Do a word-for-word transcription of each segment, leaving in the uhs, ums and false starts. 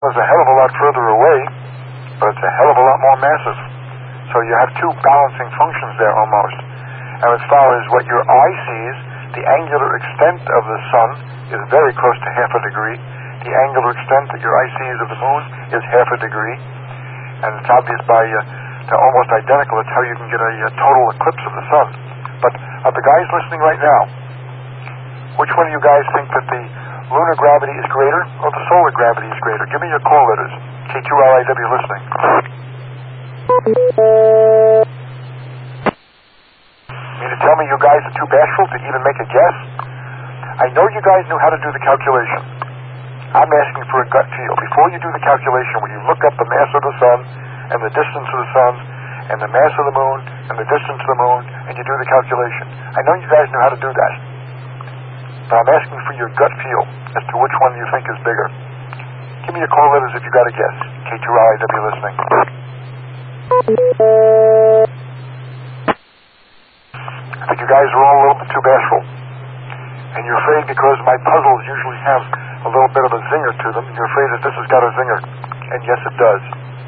is a hell of a lot further away, but it's a hell of a lot more massive. So you have two balancing functions there almost. And as far as what your eye sees, the angular extent of the sun is very close to half a degree. The angular extent that your eye sees of the moon is half a degree. And it's obvious by, uh, they're almost identical. It's how you can get a, a total eclipse of the sun. But of the guys listening right now, which one of you guys think that the lunar gravity is greater or the solar gravity is greater? Give me your call letters. K two L I W listening. You mean to tell me you guys are too bashful to even make a guess? I know you guys knew how to do the calculation. I'm asking for a gut feel. Before you do the calculation, when you look up the mass of the sun and the distance of the sun and the mass of the moon and the distance of the moon, and you do the calculation. I know you guys know how to do that. But I'm asking for your gut feel as to which one you think is bigger. Give me your call letters if you got a guess. K two L I W listening. I think you guys are all a little bit too bashful. And you're afraid because my puzzles usually have a little bit of a zinger to them, and you're afraid that this has got a zinger. And yes, it does.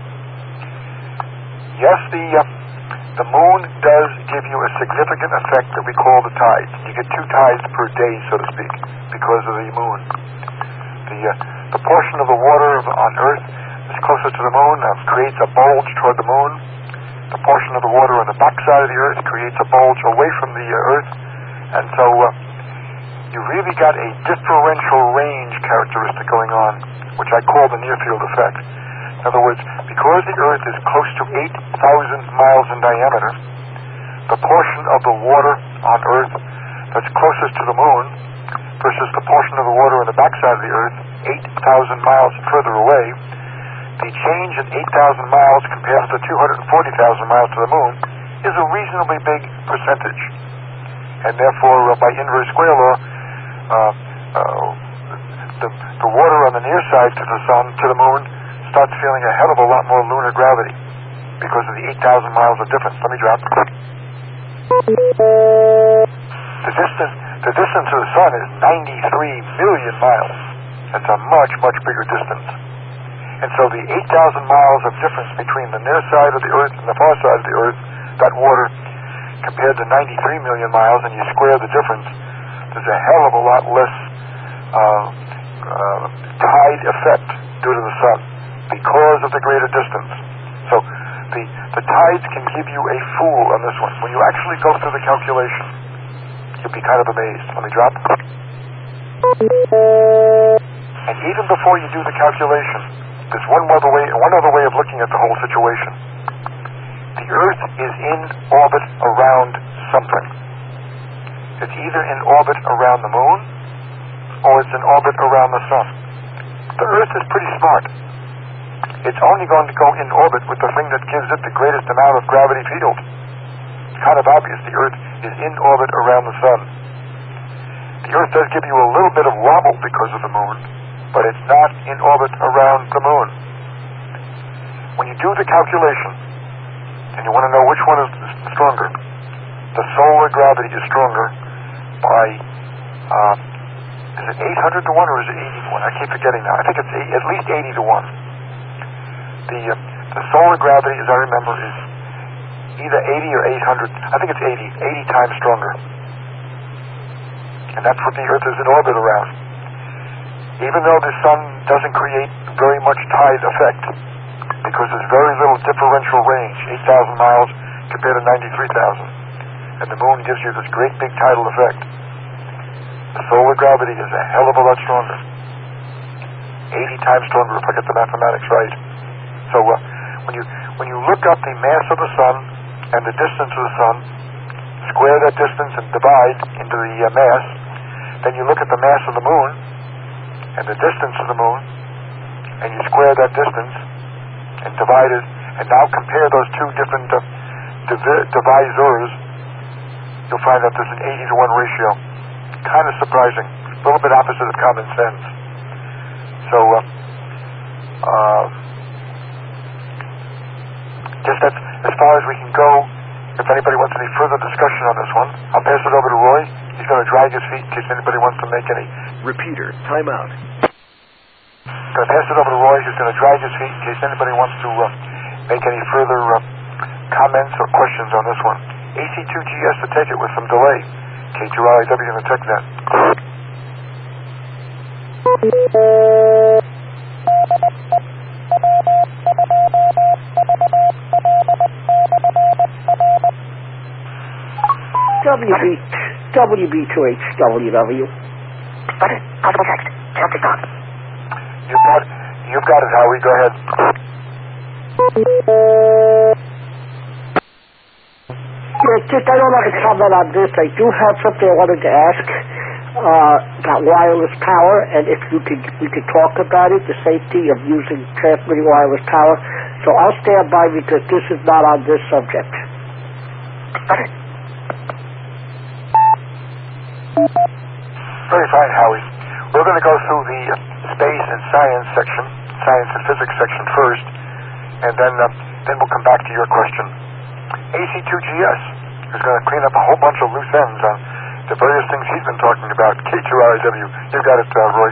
Yes, the... Uh, The moon does give you a significant effect that we call the tides. You get two tides per day, so to speak, because of the moon. The uh, the portion of the water on Earth that's closest to the moon uh, creates a bulge toward the moon. The portion of the water on the backside of the Earth creates a bulge away from the uh, Earth. And so uh, you really got a differential range characteristic going on, which I call the near-field effect. In other words, because the Earth is close to eight thousand miles in diameter, the portion of the water on Earth that's closest to the moon versus the portion of the water on the backside of the Earth, eight thousand miles further away, the change in eight thousand miles compared to two hundred forty thousand miles to the moon is a reasonably big percentage. And therefore, uh, by inverse square law, uh, uh, the, the water on the near side to the sun, to the moon, starts feeling a hell of a lot more lunar gravity because of the eight thousand miles of difference. Let me drop. The distance, the distance to the sun is ninety-three million miles. That's a much, much bigger distance. And so the eight thousand miles of difference between the near side of the Earth and the far side of the Earth, that water, compared to ninety-three million miles, and you square the difference, there's a hell of a lot less uh, uh, tide effect due to the sun, because of the greater distance. So the the tides can give you a fool on this one. When you actually go through the calculation, you'll be kind of amazed. Let me drop. And even before you do the calculation, there's one other way, one other way of looking at the whole situation. The Earth is in orbit around something. It's either in orbit around the moon, or it's in orbit around the sun. The Earth is pretty smart. It's only going to go in orbit with the thing that gives it the greatest amount of gravity field. It's kind of obvious. The Earth is in orbit around the sun. The Earth does give you a little bit of wobble because of the moon, but it's not in orbit around the moon. When you do the calculation, and you want to know which one is stronger, the solar gravity is stronger by, uh, is it eight hundred to one or is it eighty to one? I keep forgetting now. I think it's eight, at least eighty to one. The, uh, the solar gravity, as I remember, is either eighty or eight hundred. I think it's eighty. eighty times stronger. And that's what the Earth is in orbit around. Even though the sun doesn't create very much tide effect, because there's very little differential range, eight thousand miles compared to ninety-three thousand. And the moon gives you this great big tidal effect. The solar gravity is a hell of a lot stronger. eighty times stronger if I get the mathematics right. So uh, when you when you look up the mass of the sun and the distance of the sun, square that distance and divide into the uh, mass, then you look at the mass of the moon and the distance of the moon, and you square that distance and divide it, and now compare those two different uh, divi- divisors, you'll find that there's an eighty to one ratio. Kind of surprising. A little bit opposite of common sense. So, uh, uh, just that's as far as we can go. If anybody wants any further discussion on this one, I'll pass it over to Roy. He's going to drag his feet in case anybody wants to make any. Repeater, timeout. going to pass it over to Roy, who's going to drag his feet in case anybody wants to uh, make any further uh, comments or questions on this one. A C two G S to take it with some delay. K two R I W in the TechNet. W B W B two H W W. Button. Possible text. Jump to stop. You've got, you've got it, Howie. Go ahead. Yeah, just, I don't like to comment on this. I do have something I wanted to ask uh, about wireless power, and if you could, we could talk about it, the safety of using transmitting wireless power. So I'll stand by because this is not on this subject. Button. Very fine, Howie. We're going to go through the space and science section, science and physics section first, and then uh, then we'll come back to your question. A C two G S is going to clean up a whole bunch of loose ends on the various things he's been talking about. K two R I W. You've got it, uh, Roy.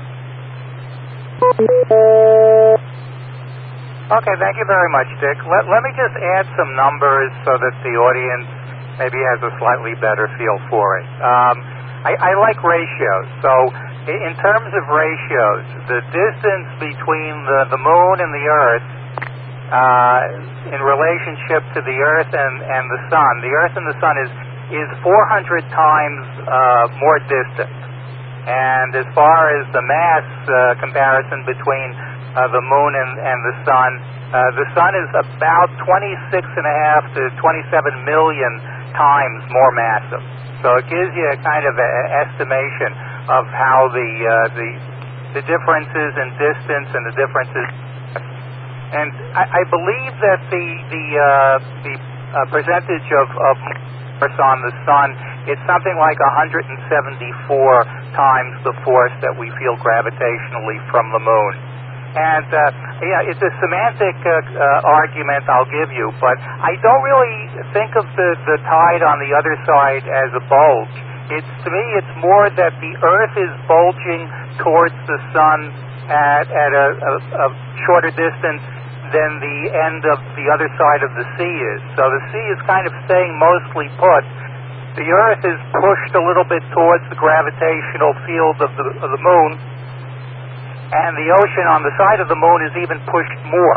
Okay, thank you very much, Dick. Let, let me just add some numbers so that the audience maybe has a slightly better feel for it. Um, I, I like ratios. So in terms of ratios, the distance between the, the moon and the Earth uh, in relationship to the Earth and, and the Sun, the Earth and the Sun is, is four hundred times uh, more distant. And as far as the mass uh, comparison between uh, the moon and, and the Sun, uh, the Sun is about twenty-six and a half to twenty-seven million times more massive. So it gives you a kind of an estimation of how the uh, the the differences in distance and the differences. And I, I believe that the the uh, the uh, percentage of, of force on the Sun, it's something like one hundred seventy-four times the force that we feel gravitationally from the Moon. And uh, yeah, it's a semantic uh, uh, argument I'll give you, but I don't really think of the, the tide on the other side as a bulge. It's, to me, it's more that the Earth is bulging towards the Sun at, at a, a, a shorter distance than the end of the other side of the sea is. So the sea is kind of staying mostly put. The Earth is pushed a little bit towards the gravitational field of the, of the Moon, and the ocean on the side of the Moon is even pushed more.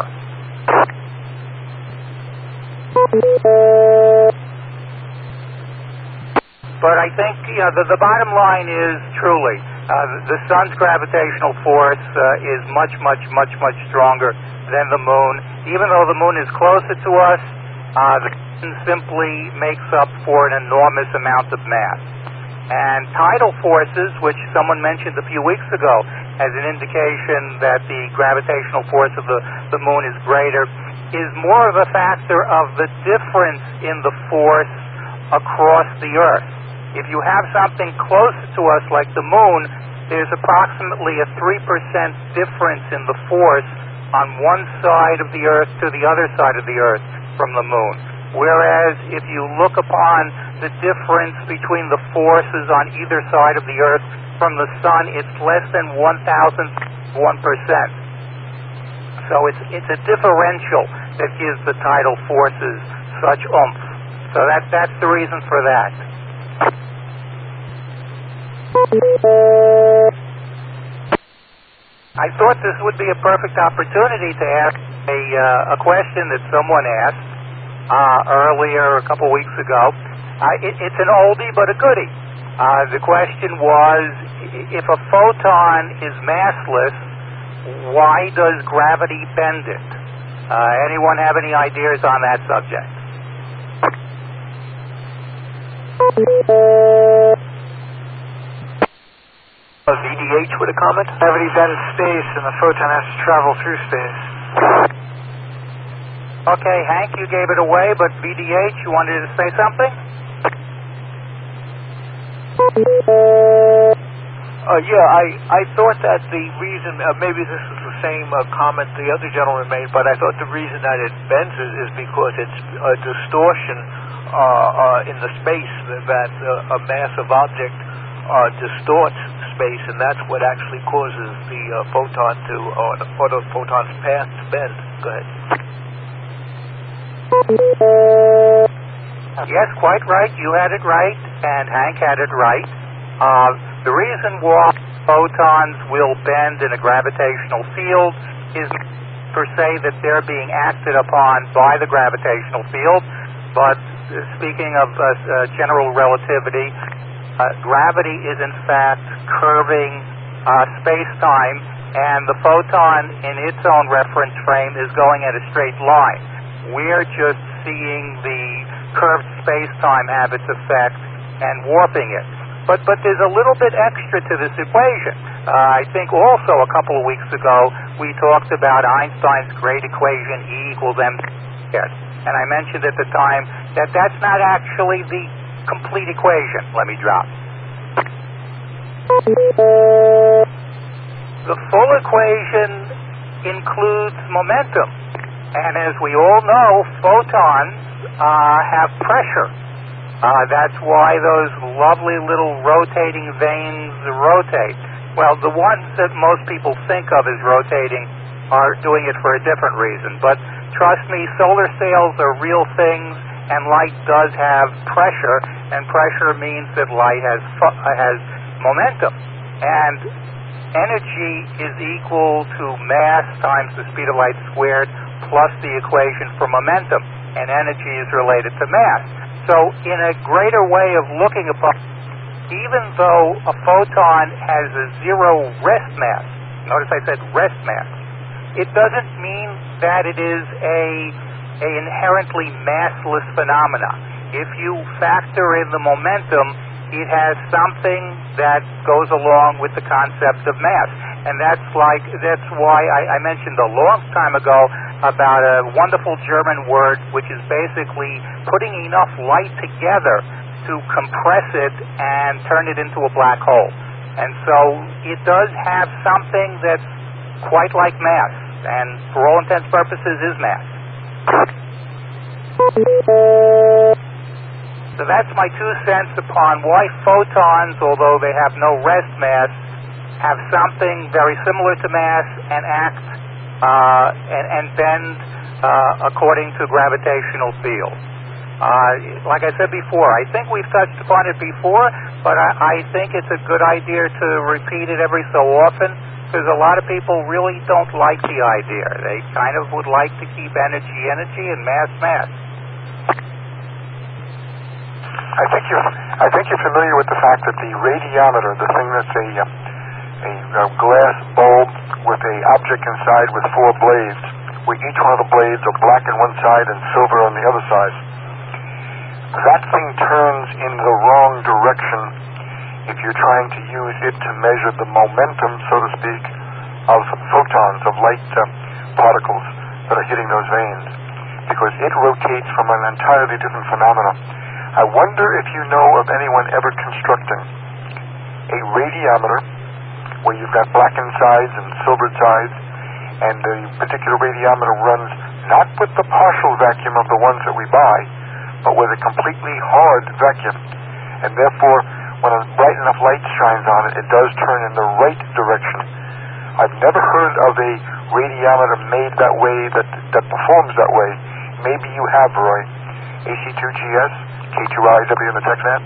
But I think, you know, the, the bottom line is truly uh, the Sun's gravitational force uh, is much, much, much, much stronger than the Moon. Even though the Moon is closer to us, uh, the Sun simply makes up for an enormous amount of mass. And tidal forces, which someone mentioned a few weeks ago as an indication that the gravitational force of the, the Moon is greater, is more of a factor of the difference in the force across the Earth. If you have something close to us like the Moon, there's approximately a three percent difference in the force on one side of the Earth to the other side of the Earth from the Moon. Whereas if you look upon the difference between the forces on either side of the Earth from the Sun, it's less than one thousandth one percent. So it's it's a differential that gives the tidal forces such oomph. So that that's the reason for that. I thought this would be a perfect opportunity to ask a uh, a question that someone asked uh, earlier a couple weeks ago. Uh, it, it's an oldie but a goodie. Uh, the question was, if a photon is massless, why does gravity bend it? Uh, anyone have any ideas on that subject? V D H with a comment? Gravity bends space and the photon has to travel through space. Okay, Hank, you gave it away, but V D H, you wanted to say something? Uh, yeah, I, I thought that the reason, uh, maybe this is the same uh, comment the other gentleman made, but I thought the reason that it bends is, is because it's a distortion uh, uh, in the space that uh, a massive object uh, distorts space, and that's what actually causes the uh, photon to, uh, or the photon's path to bend. Go ahead. Yes, quite right. You had it right, and Hank had it right. Uh, the reason why photons will bend in a gravitational field is per se that they're being acted upon by the gravitational field, but uh, speaking of uh, uh, general relativity, uh, gravity is in fact curving uh, space-time, and the photon in its own reference frame is going at a straight line. We're just seeing the curved space-time have its effect and warping it. But but there's a little bit extra to this equation. Uh, I think also a couple of weeks ago we talked about Einstein's great equation, E equals m squared. And I mentioned at the time that that's not actually the complete equation. Let me drop. The full equation includes momentum. And as we all know, photons uh, have pressure. Uh, that's why those lovely little rotating vanes rotate. Well, the ones that most people think of as rotating are doing it for a different reason. But trust me, solar sails are real things, and light does have pressure, and pressure means that light has fu- has momentum. And energy is equal to mass times the speed of light squared plus the equation for momentum, and energy is related to mass. So in a greater way of looking upon, even though a photon has a zero rest mass, notice I said rest mass, it doesn't mean that it is a, a inherently massless phenomena. If you factor in the momentum, it has something that goes along with the concept of mass. And that's like, that's why I, I mentioned a long time ago about a wonderful German word which is basically putting enough light together to compress it and turn it into a black hole. And so it does have something that's quite like mass, and for all intents and purposes is mass. So that's my two cents upon why photons, although they have no rest mass, have something very similar to mass and act uh, and, and bend uh, according to gravitational fields. Uh, like I said before, I think we've touched upon it before, but I, I think it's a good idea to repeat it every so often, because a lot of people really don't like the idea. They kind of would like to keep energy energy and mass mass. I think you're I think you're familiar with the fact that the radiometer, the thing that's a a, a glass bulb with a object inside with four blades, where each one of the blades are black on one side and silver on the other side, that thing turns in the wrong direction if you're trying to use it to measure the momentum, so to speak, of photons, of light uh, particles that are hitting those vanes, because it rotates from an entirely different phenomena. I wonder if you know of anyone ever constructing a radiometer where you've got blackened sides and silvered sides, and the particular radiometer runs not with the partial vacuum of the ones that we buy, but with a completely hard vacuum. And therefore, when a bright enough light shines on it, it does turn in the right direction. I've never heard of a radiometer made that way, that, that performs that way. Maybe you have, Roy. A C two G S, K two I W in the TechNet.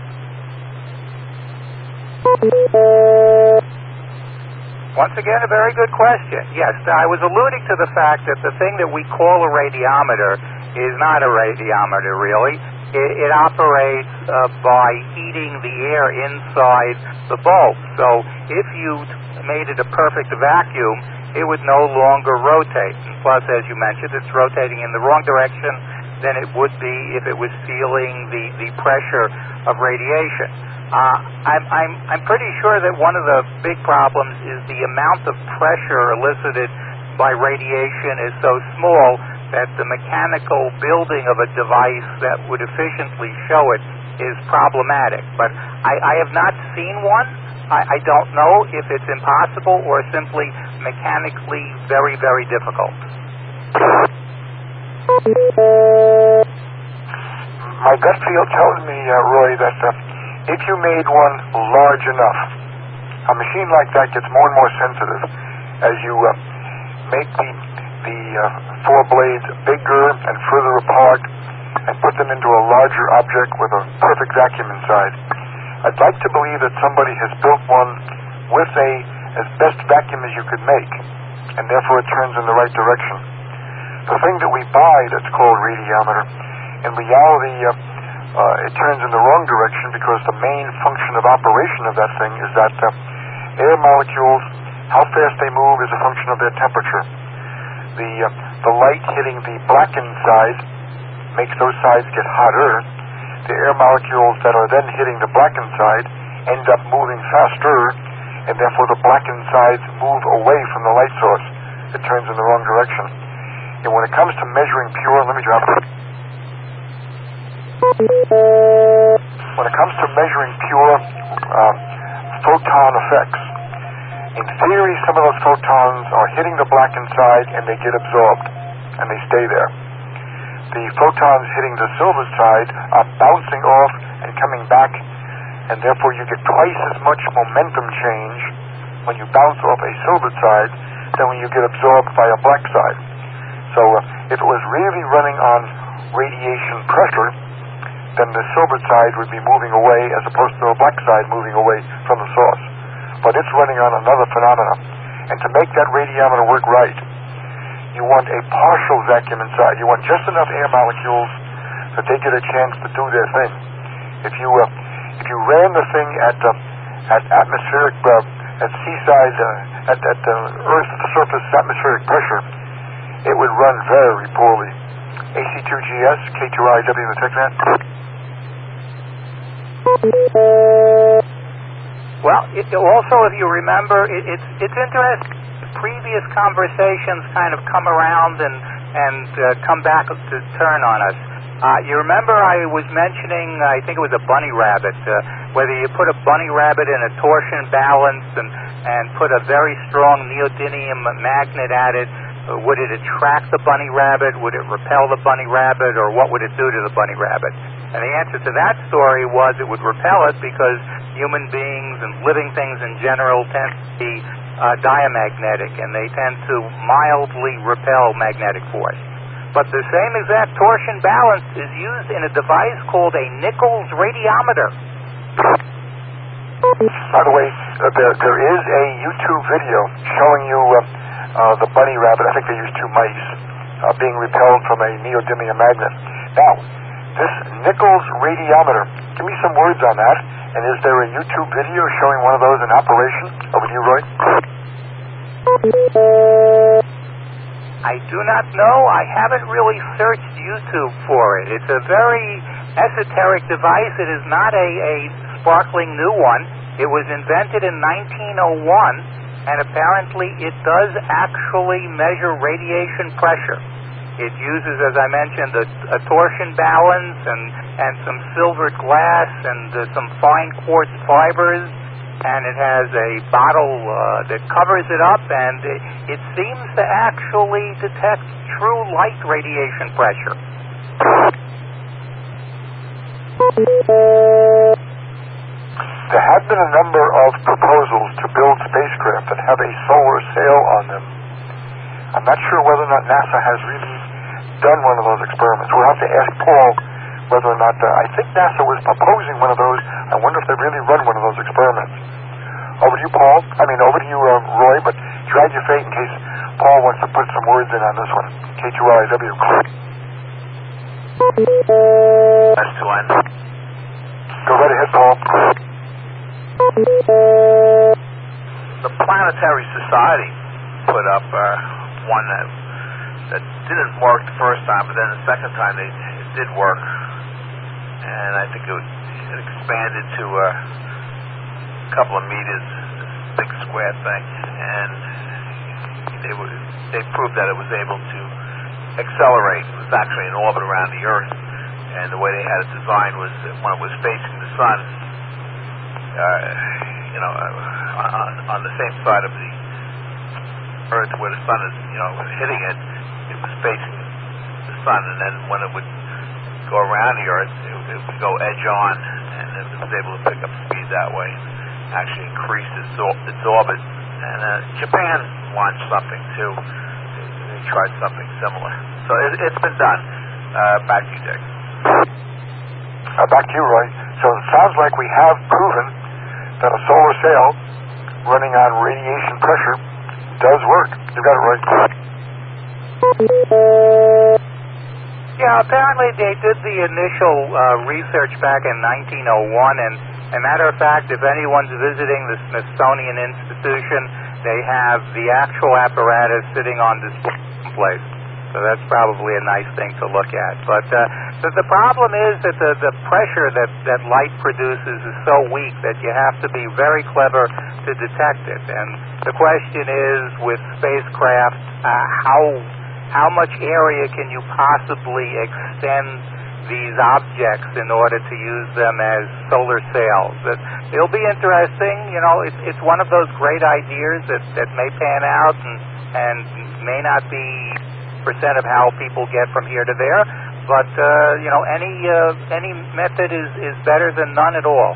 Once again, a very good question. Yes, I was alluding to the fact that the thing that we call a radiometer is not a radiometer, really. It, it operates uh, by heating the air inside the bulb. So if you made it a perfect vacuum, it would no longer rotate. And plus, as you mentioned, it's rotating in the wrong direction than it would be if it was feeling the, the pressure of radiation. Uh, I'm, I'm, I'm pretty sure that one of the big problems is the amount of pressure elicited by radiation is so small that the mechanical building of a device that would efficiently show it is problematic. But I, I have not seen one. I, I don't know if it's impossible or simply mechanically very, very difficult. My gut feel tells me, uh, Roy, that uh, if you made one large enough, a machine like that gets more and more sensitive as you uh, make the, the uh, four blades bigger and further apart and put them into a larger object with a perfect vacuum inside. I'd like to believe that somebody has built one with a as best vacuum as you could make, and therefore it turns in the right direction. The thing that we buy that's called radiometer, in reality, uh, uh, it turns in the wrong direction because the main function of operation of that thing is that uh, air molecules, how fast they move is a function of their temperature. The, uh, the light hitting the blackened side makes those sides get hotter. The air molecules that are then hitting the blackened side end up moving faster, and therefore the blackened sides move away from the light source. It turns in the wrong direction. And when it comes to measuring pure, let me drop it. When it comes to measuring pure uh, photon effects, in theory, some of those photons are hitting the blackened side and they get absorbed, and they stay there. The photons hitting the silver side are bouncing off and coming back, and therefore you get twice as much momentum change when you bounce off a silver side than when you get absorbed by a black side. So uh, if it was really running on radiation pressure, then the silver side would be moving away as opposed to the black side moving away from the source. But it's running on another phenomenon. And to make that radiometer work right, you want a partial vacuum inside. You want just enough air molecules that they get a chance to do their thing. If you uh, if you ran the thing at uh, at atmospheric uh, at seaside uh, at at the uh, Earth's surface atmospheric pressure, it would run very poorly. A C two G S, K two I W, the TechNet. Well, it, also, if you remember, it, it's it's interesting. Previous conversations kind of come around and and uh, come back to turn on us. Uh, you remember I was mentioning, I think it was a bunny rabbit, uh, whether you put a bunny rabbit in a torsion balance and, and put a very strong neodymium magnet at it, uh, would it attract the bunny rabbit, would it repel the bunny rabbit, or what would it do to the bunny rabbit? And the answer to that story was it would repel it because human beings and living things in general tend to be uh, diamagnetic, and they tend to mildly repel magnetic force. But the same exact torsion balance is used in a device called a Nichols radiometer. By the way, uh, there, there is a YouTube video showing you uh, uh, the bunny rabbit. I think they used two mice uh, being repelled from a neodymium magnet. Now, this Nichols radiometer, give me some words on that. And is there a YouTube video showing one of those in operation? Over to you, Roy. I do not know. I haven't really searched YouTube for it. It's a very esoteric device. It is not a, a sparkling new one. It was invented in nineteen oh one, and apparently it does actually measure radiation pressure. It uses, as I mentioned, a, a torsion balance and, and some silvered glass and uh, some fine quartz fibers, and it has a bottle uh, that covers it up, and it, it seems to actually detect true light radiation pressure. There have been a number of proposals to build spacecraft that have a solar sail on them. I'm not sure whether or not NASA has really done one of those experiments. We'll have to ask Paul whether or not, uh, I think NASA was proposing one of those. I wonder if they really run one of those experiments. Over to you, Paul. I mean, over to you, uh, Roy, but drag your fate in case Paul wants to put some words in on this one. K two I W. S two N. Go right ahead, Paul. The Planetary Society put up uh, one that that didn't work the first time, but then the second time they, it did work, and I think it, was, it expanded to uh, a couple of meters, this big square thing, and they were, they proved that it was able to accelerate. It was actually in orbit around the Earth, and the way they had it designed was that when it was facing the sun, uh, you know, uh, on, on the same side of the Earth where the sun is, you know, hitting it, it was facing the sun, and then when it would go around the Earth, it, it would go edge on, and it was able to pick up speed that way, actually increased its, or- its orbit. And uh, Japan launched something too. They, they tried something similar. So it, it's been done. Uh, back to you, Dick. Uh, back to you, Roy. So it sounds like we have proven that a solar sail running on radiation pressure does work. You got it, Roy. Yeah, apparently they did the initial uh, research back in nineteen oh one, and as a matter of fact, if anyone's visiting the Smithsonian Institution, they have the actual apparatus sitting on display. So that's probably a nice thing to look at. But uh, the, the problem is that the, the pressure that, that light produces is so weak that you have to be very clever to detect it. And the question is, with spacecraft, uh, how how much area can you possibly extend these objects in order to use them as solar sails? That it'll be interesting. You know, it's it's one of those great ideas that, that may pan out and and may not be percent of how people get from here to there, but uh, you know, any uh, any method is, is better than none at all.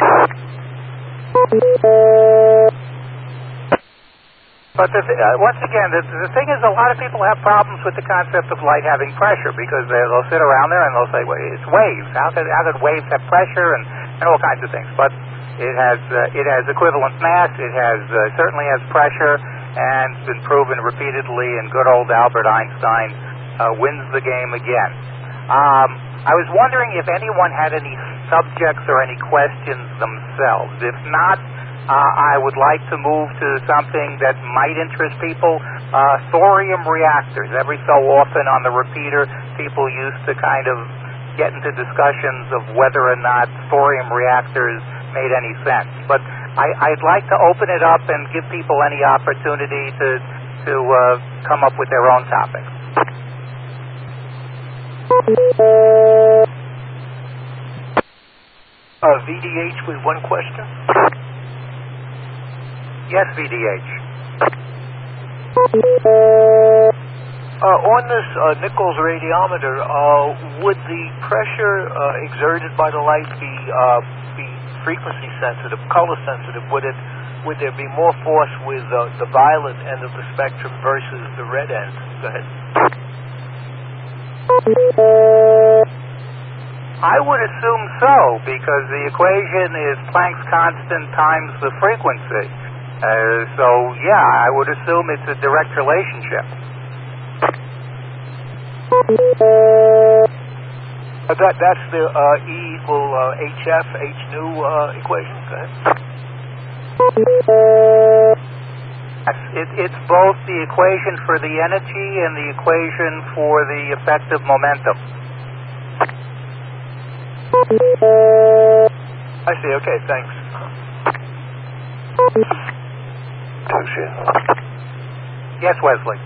But the th- uh, once again, the, the thing is, a lot of people have problems with the concept of light having pressure because they, they'll sit around there and they'll say, well, it's waves. How could how could waves have pressure and, and all kinds of things? But it has uh, it has equivalent mass. It has uh, certainly has pressure. And it's been proven repeatedly, and good old Albert Einstein uh, wins the game again. Um, I was wondering if anyone had any subjects or any questions themselves. If not, uh, I would like to move to something that might interest people, uh, thorium reactors. Every so often on the repeater, people used to kind of get into discussions of whether or not thorium reactors made any sense. But I, I'd like to open it up and give people any opportunity to to uh, come up with their own topics. Uh, V D H with one question. Yes, V D H. Uh, on this uh, Nichols radiometer, uh, would the pressure uh, exerted by the light be uh, be frequency sensitive, color sensitive? Would it would there be more force with uh, the violet end of the spectrum versus the red end? Go ahead. I would assume so, because the equation is Planck's constant times the frequency. Uh, so yeah, I would assume it's a direct relationship. Uh, that that's the uh, E equal uh, H F H nu uh, equation. Go ahead. Yes, it, it's both the equation for the energy and the equation for the effective momentum. I see. Okay, thanks. Yes, Wesley.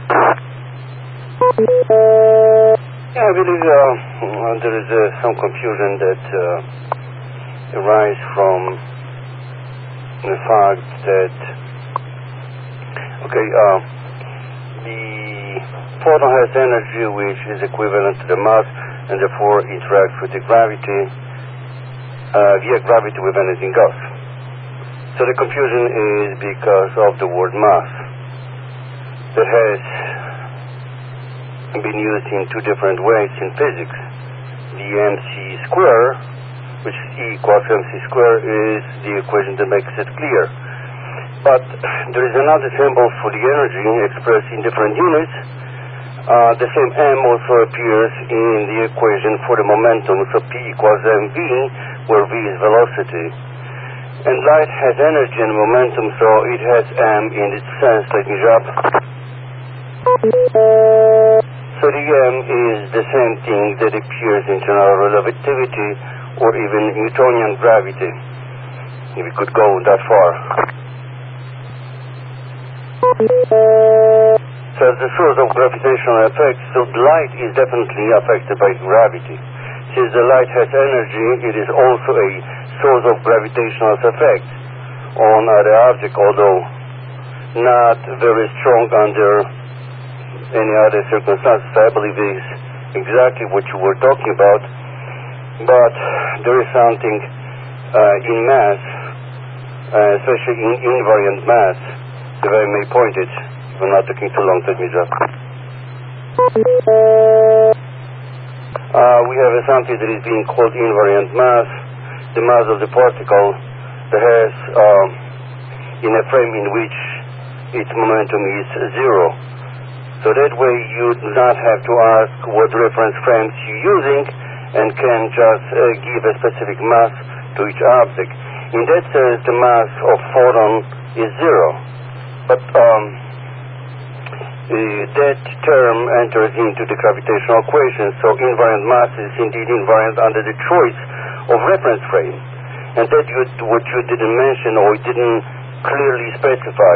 Yeah, I believe uh, there is uh, some confusion that uh, arises from the fact that, okay, uh, the photon has energy which is equivalent to the mass and therefore interacts with the gravity uh, via gravity with anything else. So the confusion is because of the word mass that has been used in two different ways in physics. The mc square, which is E equals mc square, is the equation that makes it clear. But there is another symbol for the energy expressed in different units. Uh, the same m also appears in the equation for the momentum, so P equals mv, where v is velocity. And light has energy and momentum, so it has m in its sense. Let me drop. So the m is the same thing that appears in general relativity or even Newtonian gravity, if we could go that far. So as the source of gravitational effects, so the light is definitely affected by gravity. Since the light has energy, it is also a source of gravitational effect on other objects, although not very strong under any other circumstances. I believe it is exactly what you were talking about, but there is something uh, in mass, uh, especially in invariant mass, if I may point it. If I'm not taking too long, let me just... Uh, we have something that is being called invariant mass, the mass of the particle that has, um, in a frame in which its momentum is zero. So that way you do not have to ask what reference frames you're using and can just uh, give a specific mass to each object. In that sense, the mass of photon is zero. But um, uh, that term enters into the gravitational equation, so invariant mass is indeed invariant under the choice of reference frame. And that you, what you didn't mention or didn't clearly specify.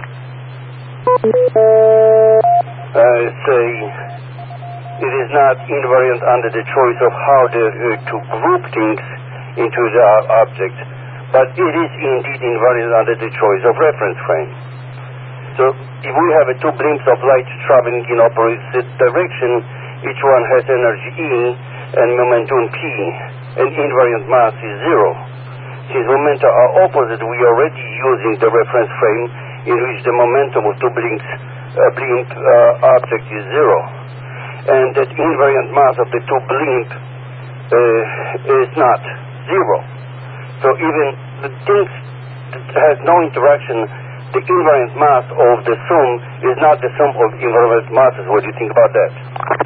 Uh, say, it is not invariant under the choice of how the, uh, to group things into the uh, object, but it is indeed invariant under the choice of reference frame. So if we have a two blimps of light traveling in opposite direction, each one has energy E and momentum P, and invariant mass is zero. Since momenta are opposite, we are already using the reference frame in which the momentum of two blimps, uh, blimp uh, object is zero. And that invariant mass of the two blimp uh, is not zero. So even the things that has no interaction, the invariant mass of the sum is not the sum of invariant masses. What do you think about that?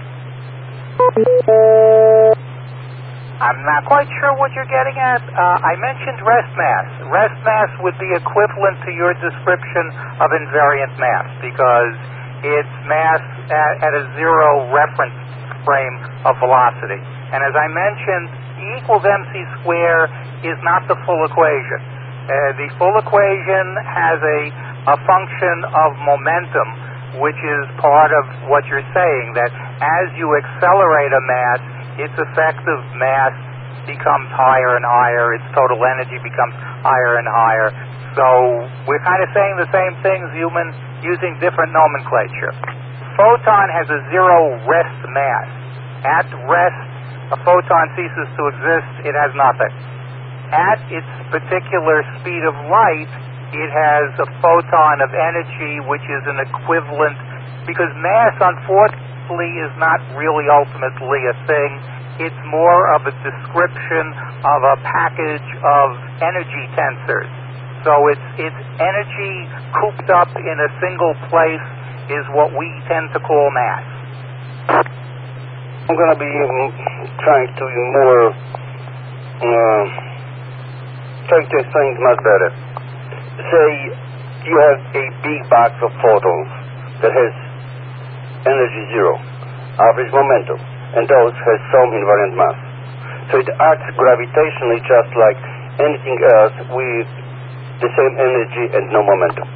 I'm not quite sure what you're getting at. Uh, I mentioned rest mass. Rest mass would be equivalent to your description of invariant mass because it's mass at, at a zero reference frame of velocity. And as I mentioned, E equals mc squared is not the full equation. Uh, the full equation has a, a function of momentum, which is part of what you're saying, that as you accelerate a mass, its effective mass becomes higher and higher, its total energy becomes higher and higher. So we're kind of saying the same things, human, using different nomenclature. Photon has a zero rest mass. At rest, a photon ceases to exist, it has nothing. At its particular speed of light, it has a photon of energy, which is an equivalent, because mass, unfortunately, is not really ultimately a thing. It's more of a description of a package of energy tensors. So it's, it's energy cooped up in a single place is what we tend to call mass. I'm going to be um, trying to be more, uh, trying to explain it much better. Say you have a big box of photons that has energy zero, average momentum, and those has some invariant mass. So it acts gravitationally just like anything else with the same energy and no momentum.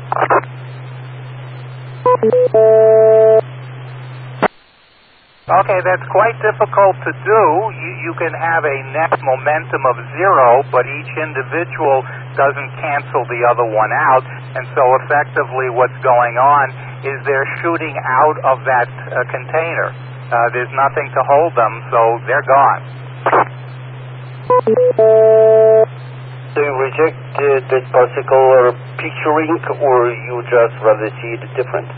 Okay, that's quite difficult to do. You, you can have a net momentum of zero, but each individual doesn't cancel the other one out, and so effectively what's going on is they're shooting out of that uh, container. Uh, there's nothing to hold them, so they're gone. Do you reject uh, that particular picturing, or you just rather see it different?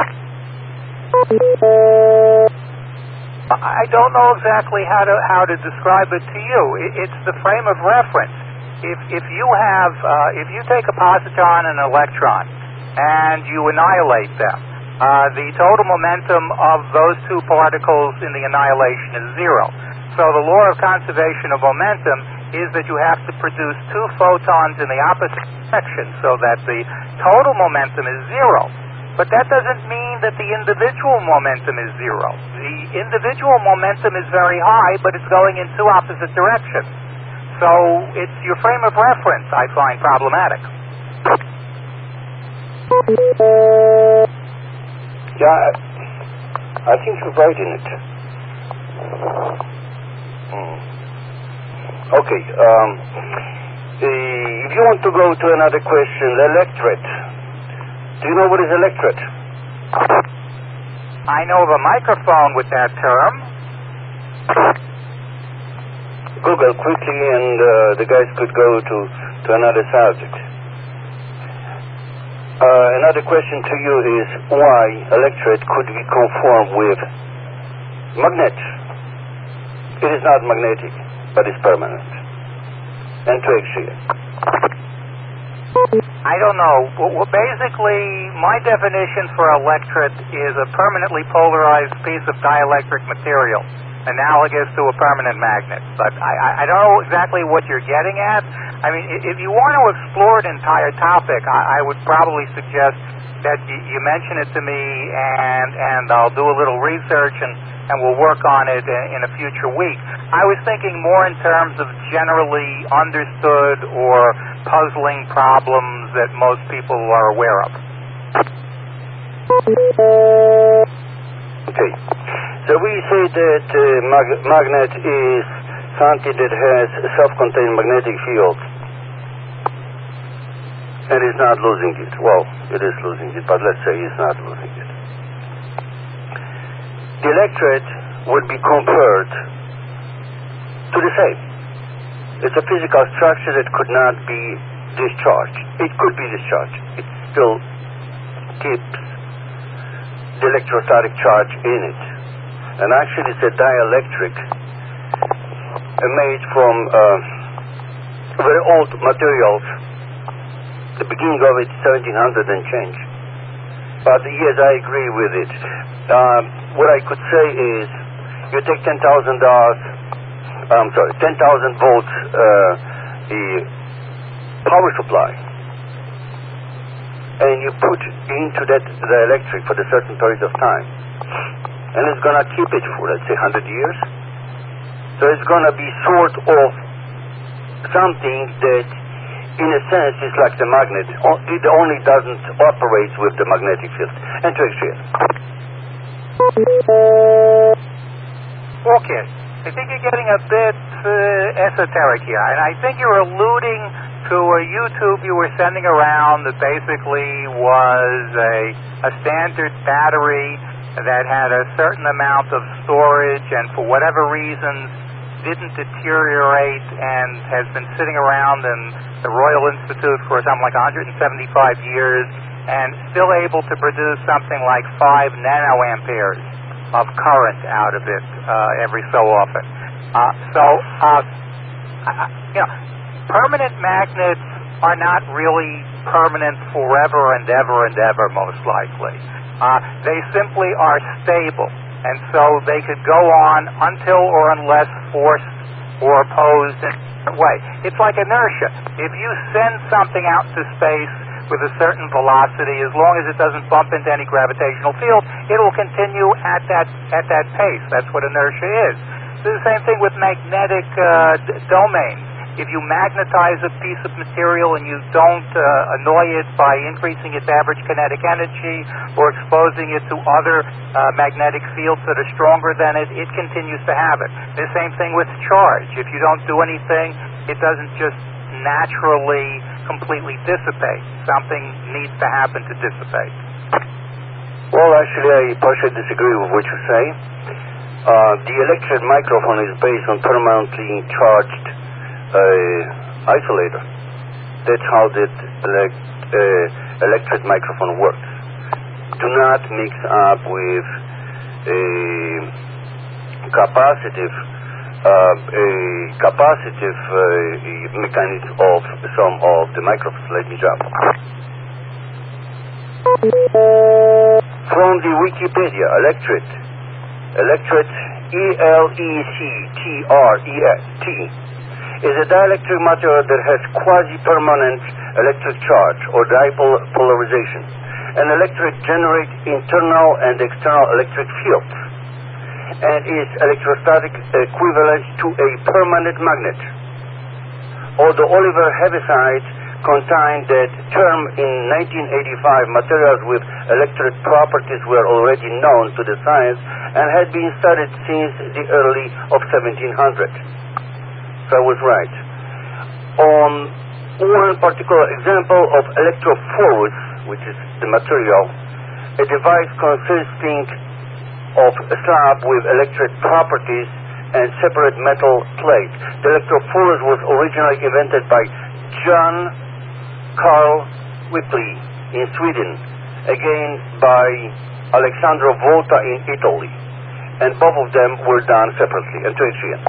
I don't know exactly how to how to describe it to you. It, it's the frame of reference. If if you have uh, if you take a positron and an electron and you annihilate them, uh, the total momentum of those two particles in the annihilation is zero. So the law of conservation of momentum is that you have to produce two photons in the opposite direction so that the total momentum is zero. But that doesn't mean that the individual momentum is zero. The individual momentum is very high, but it's going in two opposite directions. So it's your frame of reference I find problematic. Yeah, I think you're right in it. Hmm. Okay, um, if you want to go to another question, electret. Do you know what is electret? I know of a microphone with that term. Google quickly, and uh, the guys could go to, to another subject. Uh, another question to you is why electrode could be conformed with magnet. It is not magnetic, but it's permanent. And to axial. I don't know. Well, basically, my definition for electret is a permanently polarized piece of dielectric material, analogous to a permanent magnet. But I, I don't know exactly what you're getting at. I mean, if you want to explore an entire topic, I, I would probably suggest that you, you mention it to me, and, and I'll do a little research, and, and we'll work on it in, in a future week. I was thinking more in terms of generally understood or puzzling problems that most people are aware of. Okay. So we say that uh, mag- magnet is something that has a self-contained magnetic field and is not losing it. Well, it is losing it, but let's say it's not losing it. The electrode would be compared to the same. It's a physical structure that could not be discharged. It could be discharged. It still keeps the electrostatic charge in it. And actually it's a dielectric uh, made from uh, very old materials. The beginning of it, seventeen hundred and change. But yes, I agree with it. Um, what I could say is, you take ten thousand dollars, I'm sorry, ten thousand volts uh, the power supply, and you put into that the electric for a certain period of time, and it's going to keep it for, let's say, one hundred years. So it's going to be sort of something that, in a sense, is like the magnet. It only doesn't operate with the magnetic field. And to axial. Okay. I think you're getting a bit uh, esoteric here, and I think you're alluding to a YouTube you were sending around that basically was a, a standard battery that had a certain amount of storage and for whatever reasons didn't deteriorate and has been sitting around in the Royal Institute for something like one hundred seventy-five years and still able to produce something like five nanoamperes of current out of it uh, every so often. Uh, so, uh, you know, permanent magnets are not really permanent forever and ever and ever, most likely. Uh, they simply are stable, and so they could go on until or unless forced or opposed in a different way. It's like inertia. If you send something out to space with a certain velocity, as long as it doesn't bump into any gravitational field, it will continue at that at that pace. That's what inertia is. It's the same thing with magnetic uh, d- domains. If you magnetize a piece of material and you don't uh, annoy it by increasing its average kinetic energy or exposing it to other uh, magnetic fields that are stronger than it, it continues to have it. The same thing with charge. If you don't do anything, it doesn't just naturally completely dissipate. Something needs to happen to dissipate. Well, actually, I partially disagree with what you say. Uh, the electret microphone is based on permanently charged uh, isolator. That's how the elect, uh, electret microphone works. Do not mix up with a capacitive Uh, a capacitive uh, mechanism of some of the microphones. Let me jump. From the Wikipedia, electret, electret, E L E C T R E T, is a dielectric material that has quasi-permanent electric charge or dipole polarization. An electret generates internal and external electric fields and is electrostatic equivalent to a permanent magnet. Although Oliver Heaviside contained that term in nineteen eighty-five, materials with electret properties were already known to the science and had been studied since the early of seventeen hundred. So I was right. On one particular example of electrophorus, which is the material, a device consisting of a slab with electric properties and separate metal plate. The electrophorus was originally invented by John Carl Whipple in Sweden, again by Alessandro Volta in Italy, and both of them were done separately. And to Adrian.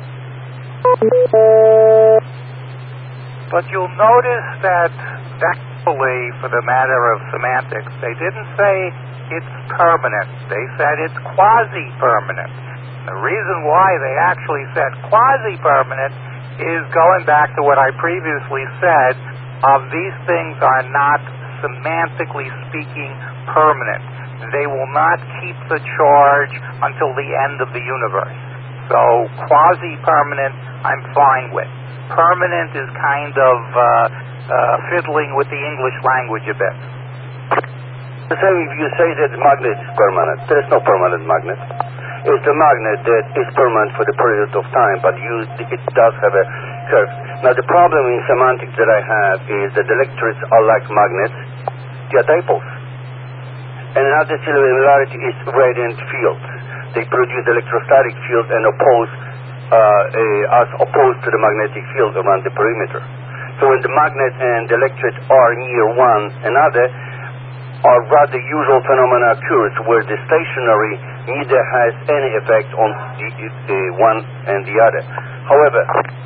But you'll notice that actually, for the matter of semantics, they didn't say it's permanent. They said it's quasi-permanent. The reason why they actually said quasi-permanent is going back to what I previously said of these things are not, semantically speaking, permanent. They will not keep the charge until the end of the universe. So quasi-permanent, I'm fine with. Permanent is kind of uh, uh, fiddling with the English language a bit. So if you say that the magnet is permanent, there is no permanent magnet. It's a magnet that is permanent for the period of time, but you, it does have a curve. Now the problem in semantics that I have is that electrons are like magnets, they are dipoles. And another similarity is radiant fields. They produce electrostatic fields and oppose, uh, uh, as opposed to the magnetic field around the perimeter. So when the magnet and the electron are near one another, or rather usual phenomena occurs where the stationary neither has any effect on the, the one and the other. However,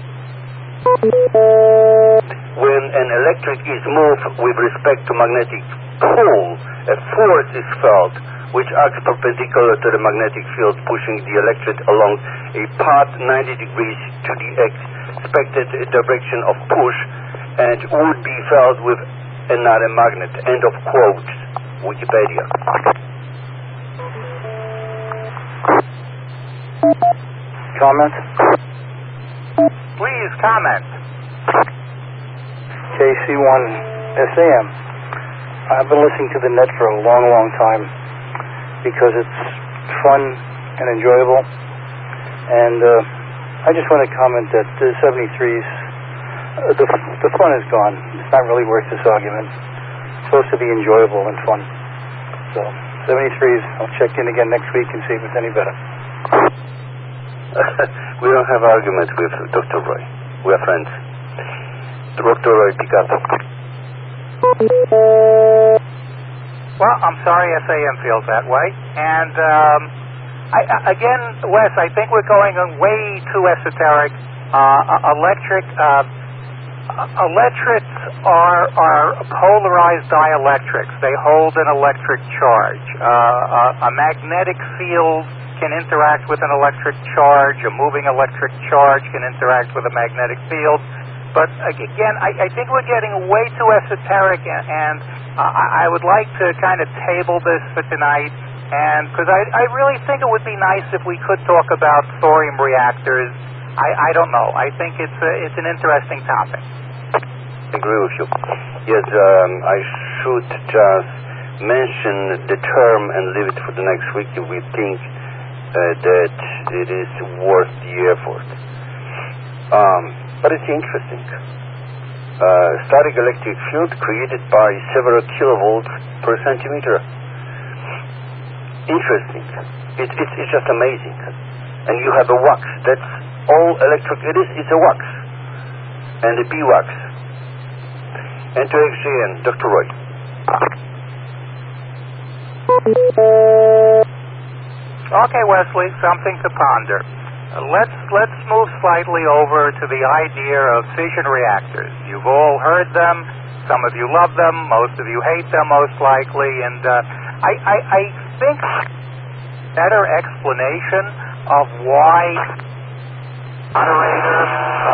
when an electric is moved with respect to magnetic pole, a force is felt which acts perpendicular to the magnetic field, pushing the electron along a path ninety degrees to the expected direction of push, and would be felt with another magnet. End of quote. Wikipedia. Comment? Please comment. K C one S A M. I've been listening to the net for a long, long time because it's fun and enjoyable. And uh, I just want to comment that the seventy-threes, uh, the, the fun is gone. It's not really worth this argument. It's supposed to be enjoyable and fun. So, seventy-threes, I'll check in again next week and see if it's any better. We don't have argument with Doctor Roy. We are friends. Doctor Roy, pick up. Well, I'm sorry S A M feels that way. And, um, I, again, Wes, I think we're going way too esoteric. Uh, electric, uh, electrics are, are polarized dielectrics. They hold an electric charge. Uh, a, a magnetic field can interact with an electric charge. A moving electric charge can interact with a magnetic field. But again, I, I think we're getting way too esoteric, and, and uh, I would like to kind of table this for tonight, and because I, I really think it would be nice if we could talk about thorium reactors. I, I don't know. I think it's a, it's an interesting topic. I agree with you. Yes, um, I should just mention the term and leave it for the next week if we think uh, that it is worth the effort. Um, But it's interesting. Uh, static electric field created by several kilovolts per centimeter. Interesting. It, it, it's just amazing. And you have a wax. That's all electric it is. It's a wax. And a B-wax. And to X J N, Doctor Roy. Okay, Wesley, something to ponder. Let's let's move slightly over to the idea of fission reactors. You've all heard them. Some of you love them. Most of you hate them, most likely. And uh, I, I, I think better explanation of why moderators,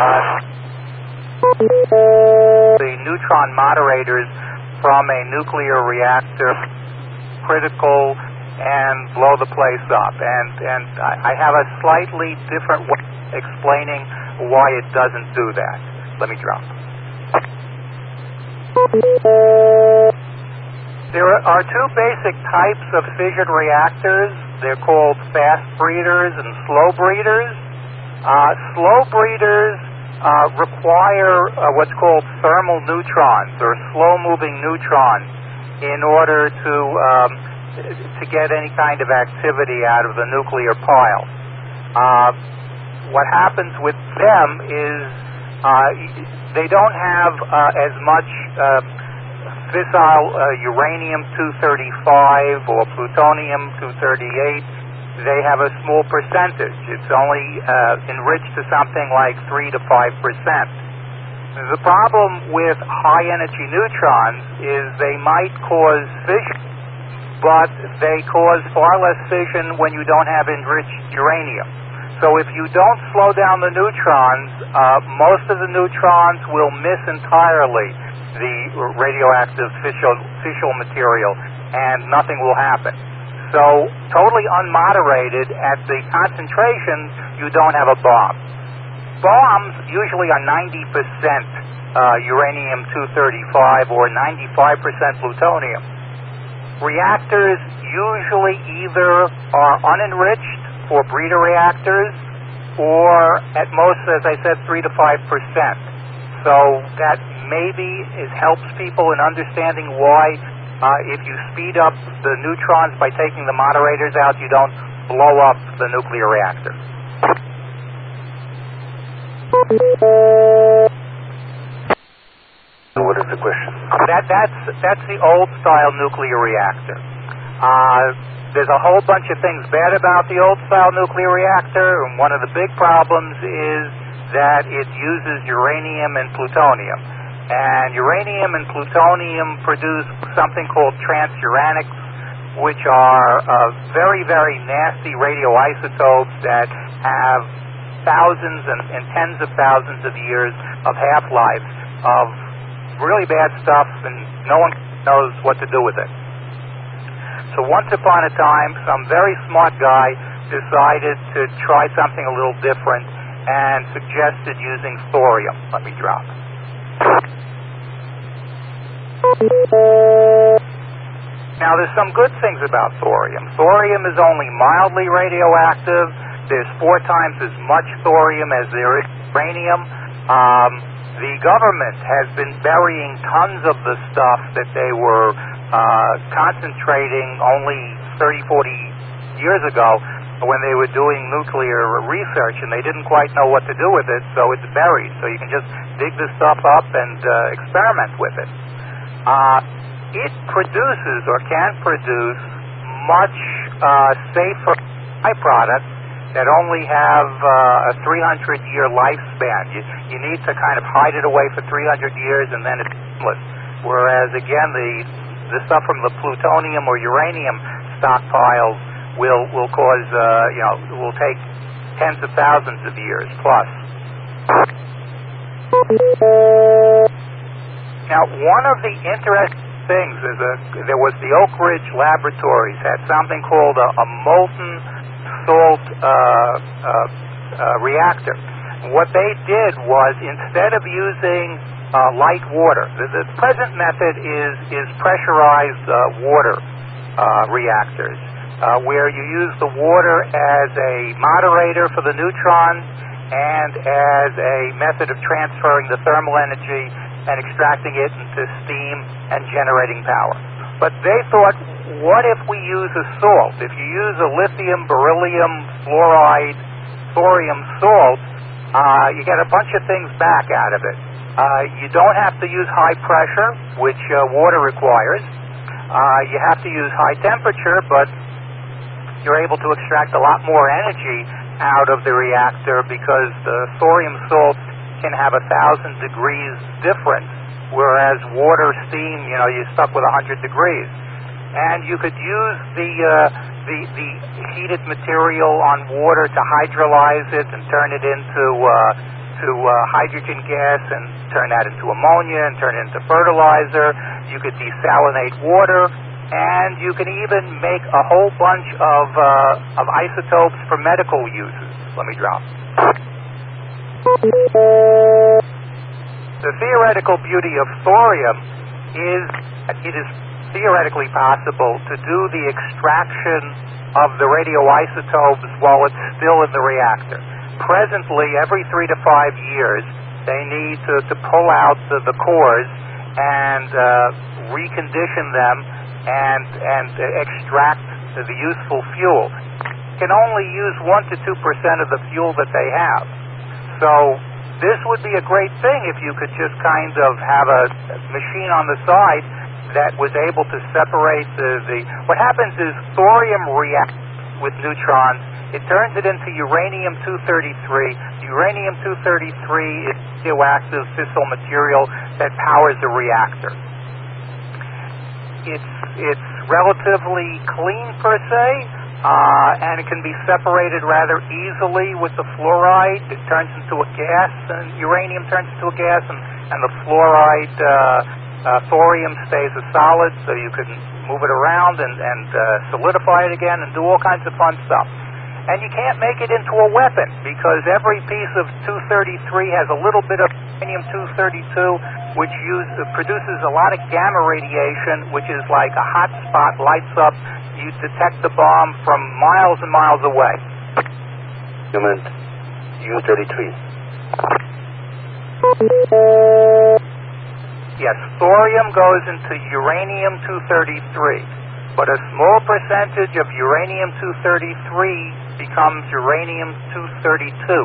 uh, the neutron moderators from a nuclear reactor, critical and blow the place up. And and I have a slightly different way of explaining why it doesn't do that. Let me drop. There are two basic types of fission reactors. They're called fast breeders and slow breeders. Uh, slow breeders uh, require uh, what's called thermal neutrons, or slow-moving neutrons, in order to um, to get any kind of activity out of the nuclear pile. Uh, what happens with them is uh, they don't have uh, as much uh, fissile uh, uranium two thirty-five or plutonium two thirty-eight. They have a small percentage. It's only uh, enriched to something like three to five percent. The problem with high-energy neutrons is they might cause fission, but they cause far less fission when you don't have enriched uranium. So if you don't slow down the neutrons, uh, most of the neutrons will miss entirely the radioactive fissile, fissile material, and nothing will happen. So totally unmoderated at the concentration, you don't have a bomb. Bombs usually are ninety percent uh, uranium two thirty-five or ninety-five percent plutonium. Reactors usually either are unenriched for breeder reactors or at most, as I said, three to five percent. So that maybe is, helps people in understanding why uh, if you speed up the neutrons by taking the moderators out, you don't blow up the nuclear reactor. What is the question? That, that's, that's the old-style nuclear reactor. Uh, there's a whole bunch of things bad about the old-style nuclear reactor, and one of the big problems is that it uses uranium and plutonium. And uranium and plutonium produce something called transuranics, which are uh, very, very nasty radioisotopes that have thousands and, and tens of thousands of years of half-life of really bad stuff, and no one knows what to do with it. So once upon a time, some very smart guy decided to try something a little different and suggested using thorium. Let me drop. Now, there's some good things about thorium. Thorium is only mildly radioactive. There's four times as much thorium as there is uranium. Um, the government has been burying tons of the stuff that they were uh, concentrating only thirty, forty years ago when they were doing nuclear research, and they didn't quite know what to do with it, so it's buried. So you can just dig this stuff up and uh, experiment with it. Uh, it produces or can produce much uh, safer byproducts that only have uh, a three hundred year lifespan. You, you need to kind of hide it away for three hundred years and then it's useless. Whereas, again, the, the stuff from the plutonium or uranium stockpiles will, will cause, uh, you know, will take tens of thousands of years plus. Now, one of the interesting things is a, there was the Oak Ridge Laboratories had something called a, a molten salt uh, uh, uh, reactor. What they did was, instead of using uh, light water, the, the present method is is pressurized uh, water uh, reactors, uh, where you use the water as a moderator for the neutrons and as a method of transferring the thermal energy and extracting it into steam and generating power. But they thought, what if we use a salt? If you use a lithium, beryllium, fluoride, thorium salt, uh, you get a bunch of things back out of it. Uh, you don't have to use high pressure, which uh, water requires. Uh, you have to use high temperature, but you're able to extract a lot more energy out of the reactor because the thorium salt can have a thousand degrees difference, whereas water, steam, you know, you're stuck with a hundred degrees. And you could use the, uh, the the heated material on water to hydrolyze it and turn it into uh, to uh, hydrogen gas and turn that into ammonia and turn it into fertilizer. You could desalinate water, and you can even make a whole bunch of uh, of isotopes for medical uses. Let me drop. The theoretical beauty of thorium is that it is theoretically possible to do the extraction of the radioisotopes while it's still in the reactor. Presently, every three to five years, they need to, to pull out the, the cores and uh, recondition them and, and extract the useful fuel. can only use one to two percent of the fuel that they have. So this would be a great thing if you could just kind of have a machine on the side that was able to separate the, the what happens is thorium reacts with neutrons. It turns it into uranium two thirty-three. Uranium two thirty-three is radioactive fissile material that powers the reactor. It's it's relatively clean per se, uh, and it can be separated rather easily with the fluoride. It turns into a gas, and uranium turns into a gas, and, and the fluoride uh, uh, thorium stays a solid, so you can move it around and, and uh, solidify it again and do all kinds of fun stuff. And you can't make it into a weapon because every piece of two thirty-three has a little bit of uranium two thirty-two, which use, uh, produces a lot of gamma radiation, which is like a hot spot, lights up. You detect the bomb from miles and miles away. You meant U thirty-three? Yes, thorium goes into uranium two thirty-three, but a small percentage of uranium two thirty-three becomes uranium two thirty-two.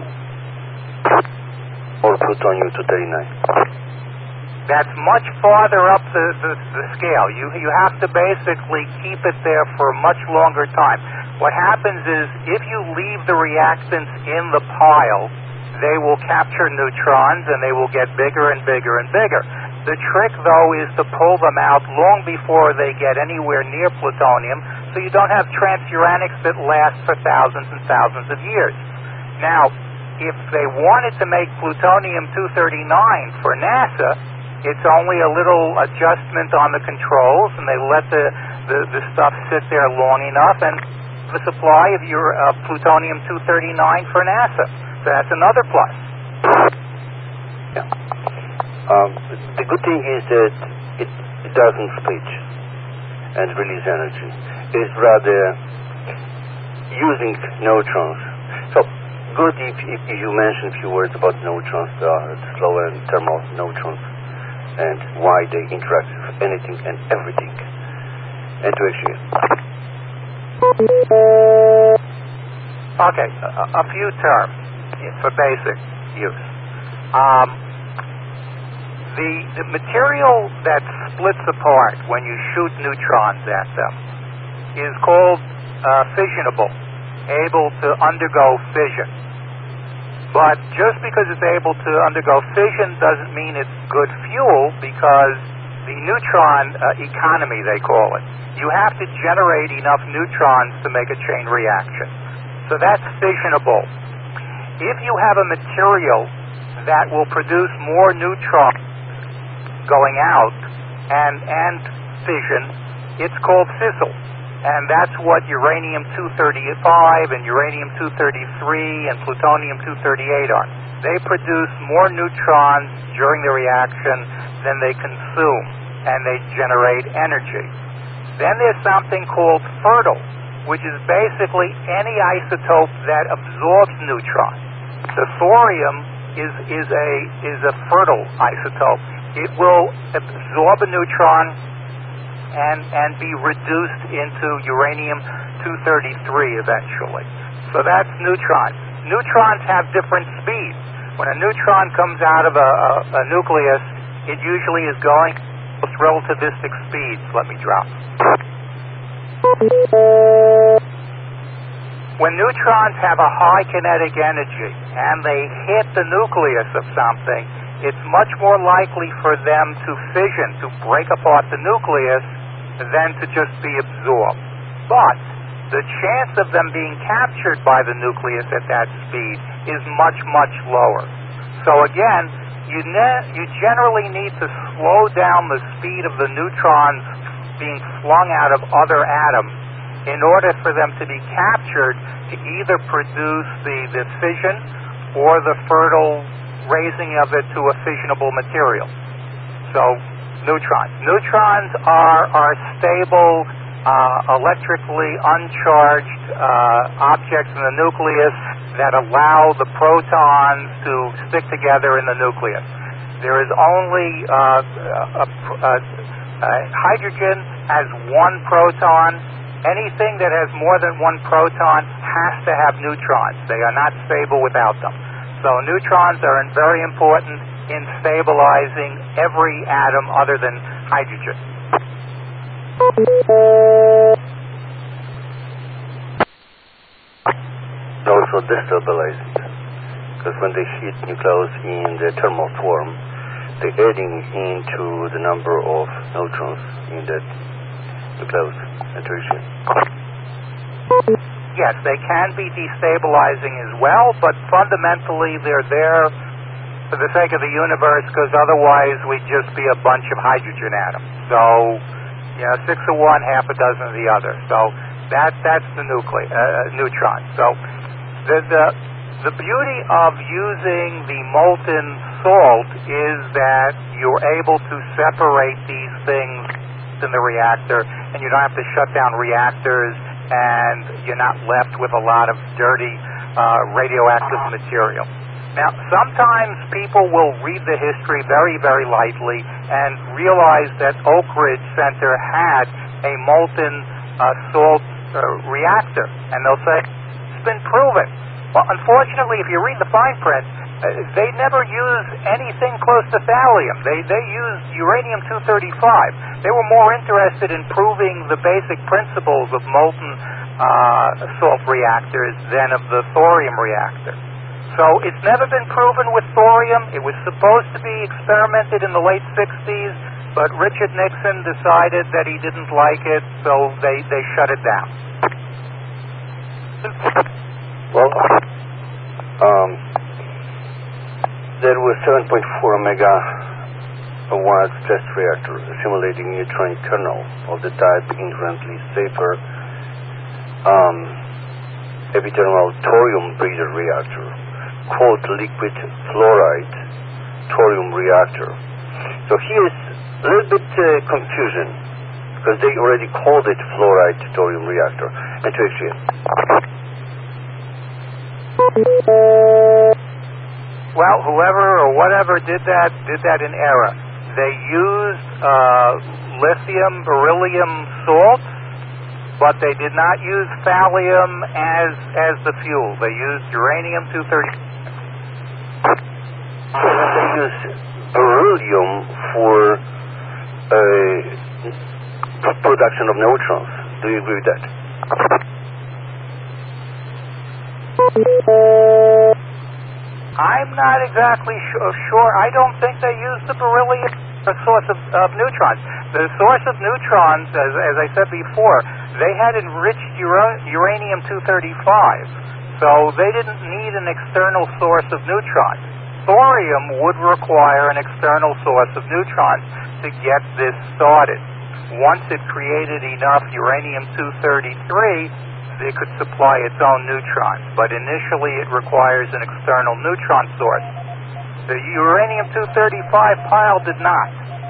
Or plutonium two thirty-nine. That's much farther up the, the, the scale. You, you have to basically keep it there for a much longer time. What happens is if you leave the reactants in the pile, they will capture neutrons and they will get bigger and bigger and bigger. The trick, though, is to pull them out long before they get anywhere near plutonium, so you don't have transuranics that last for thousands and thousands of years. Now, if they wanted to make plutonium two thirty-nine for NASA, it's only a little adjustment on the controls, and they let the, the, the stuff sit there long enough, and the supply of your uh, plutonium two thirty-nine for NASA. So that's another plus. Yeah. Um, the good thing is that it, it doesn't split and release energy. It's rather using neutrons. So, good if, if, if you mention a few words about neutrons, uh, slow and thermal neutrons, and why they interact with anything and everything. And to actually... Okay, a, a few terms for basic use. Um, The, the material that splits apart when you shoot neutrons at them is called uh, fissionable, able to undergo fission. But just because it's able to undergo fission doesn't mean it's good fuel, because the neutron uh, economy, they call it, you have to generate enough neutrons to make a chain reaction. So that's fissionable. If you have a material that will produce more neutrons going out and and fission, it's called fissile, and that's what uranium two thirty-five and uranium two thirty-three and plutonium two thirty-eight are. They produce more neutrons during the reaction than they consume, and they generate energy. Then there's something called fertile, which is basically any isotope that absorbs neutrons. The thorium is is a is a fertile isotope. It will absorb a neutron and and be reduced into uranium two thirty-three eventually. So that's neutrons. Neutrons have different speeds. When a neutron comes out of a, a, a nucleus, it usually is going with relativistic speeds. Let me drop. When neutrons have a high kinetic energy and they hit the nucleus of something, it's much more likely for them to fission, to break apart the nucleus, than to just be absorbed. But the chance of them being captured by the nucleus at that speed is much, much lower. So again, you, ne- you generally need to slow down the speed of the neutrons being flung out of other atoms in order for them to be captured to either produce the, the fission or the fertile raising of it to a fissionable material. So, neutrons. Neutrons are, are stable, uh, electrically uncharged uh, objects in the nucleus that allow the protons to stick together in the nucleus. There is only uh, a, a, a, a hydrogen has one proton, anything that has more than one proton has to have neutrons. They are not stable without them. So neutrons are very important in stabilizing every atom other than hydrogen. Also destabilizing, because when they hit nucleus in the thermal form, they're adding into the number of neutrons in that nucleus at tertium. Yes, they can be destabilizing as well, but fundamentally they're there for the sake of the universe, because otherwise we'd just be a bunch of hydrogen atoms. So, you know, six of one, half a dozen of the other. So that that's the nucleus, uh, neutron. So the, the the beauty of using the molten salt is that you're able to separate these things in the reactor, and you don't have to shut down reactors, and you're not left with a lot of dirty uh, radioactive material. Now, sometimes people will read the history very, very lightly and realize that Oak Ridge Center had a molten uh, salt uh, reactor, and they'll say, it's been proven. Well, unfortunately, if you read the fine print, uh, they never used anything close to thallium. They, they used uranium two thirty-five. They were more interested in proving the basic principles of molten uh, salt reactors than of the thorium reactor. So it's never been proven with thorium. It was supposed to be experimented in the late sixties, but Richard Nixon decided that he didn't like it, so they, they shut it down. Well, um, there was seven point four megawatt test reactor simulating neutron kernel of the type inherently safer um, epithermal thorium breeder reactor, called liquid fluoride thorium reactor. So here's a little bit uh, confusion, because they already called it fluoride thorium reactor. And to explain. Well, whoever or whatever did that did that in error. They used uh, lithium, beryllium salts, but they did not use thallium as as the fuel. They used uranium two thirty. So they use beryllium for uh, production of neutrons. Do you agree with that? I'm not exactly su- sure. I don't think they used the beryllium as a source of, of neutrons. The source of neutrons, as, as I said before, they had enriched ura- uranium two thirty-five, so they didn't need an external source of neutrons. Thorium would require an external source of neutrons to get this started. Once it created enough uranium two thirty-three, it could supply its own neutrons, but initially it requires an external neutron source. The uranium two thirty-five pile did not.